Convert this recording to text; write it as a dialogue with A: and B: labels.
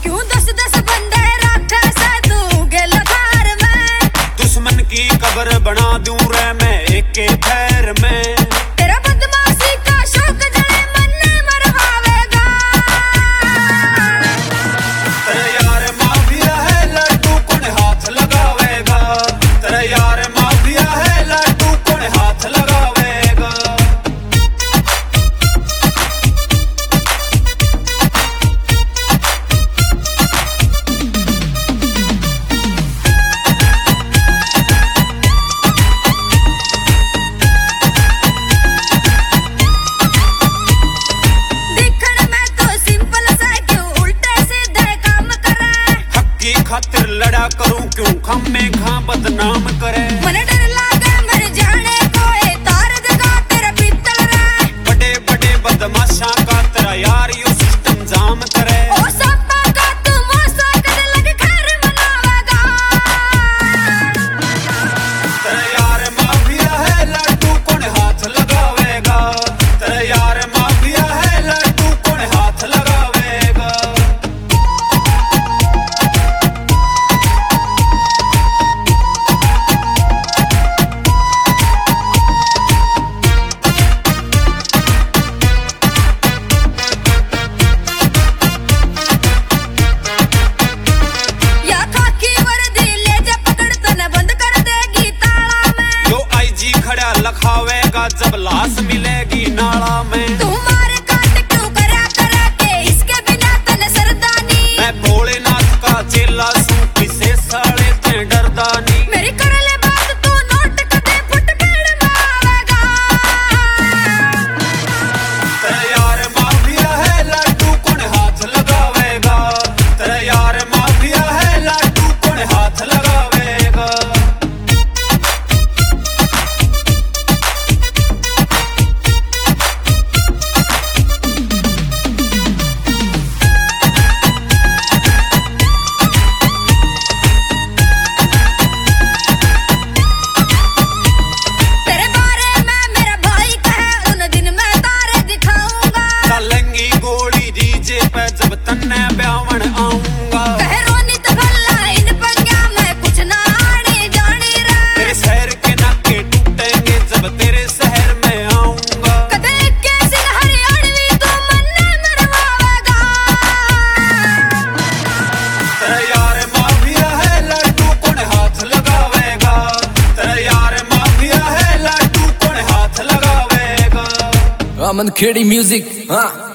A: क्यों 10-10 बंदे रखे से तू गेल घर में।
B: दुश्मन की कब्र बना दूं रे मैं एक के पैर में।
A: तेरा बदमाशी का शौक जड़े मन मरवावेगा।
B: तेरे यार माफिया है लड्डू कौन हाथ लगावेगा। तेरे यार माफिया है लड्डू कौन हाथ लगावेगा। खातिर लड़ा करूं क्यों खम में खां बदनाम करे।
A: मन डर लागे मर जाने को ए तार देगा तेरा पीतल रे।
B: बड़े बड़े बदमाशा का तेरा यार यू सिस्टम जाम करे।
A: ओ सपा का तू मोसा कर लग घर मनावेगा।
B: तेरा यार माफिया है लड्डू कौन हाथ लगावेगा। तेरा यार माफिया है लड्डू कौन हाथ लगावेगा। खड़ा लखावेगा जब लाश मिलेगी नाला में।
A: तुम्हारे काट क्यों करा के इसके बिना तन सरदानी।
B: मैं भोलेनाथ का चेला सू किसे साले ते डरदानी।
A: मेरी कर ले बात तू नोट कदे फुट पेड़ मावेगा।
B: तेरे यार माफिया है लड्डू कौन हाथ लगावेगा। तेरे यार माफिया है लड्डू कौन हाथ लगावेगा। जब तन्ने ब्यावन आऊंगा
A: रोनी तो भला इन पंगा मैं कुछ ना आनी जानी रे।
B: तेरे शहर के नाके टूटेंगे जब तेरे शहर में आऊंगा।
A: कदे के सिंह हरियाणवी तू मन्ने मरवावेगा।
B: तेरा यार माफिया है लड्डू कौन हाथ लगावेगा। तेरा यार माफिया है लड्डू कौन हाथ लगावेगा।
C: अमन खेड़ी म्यूजिक हाँ।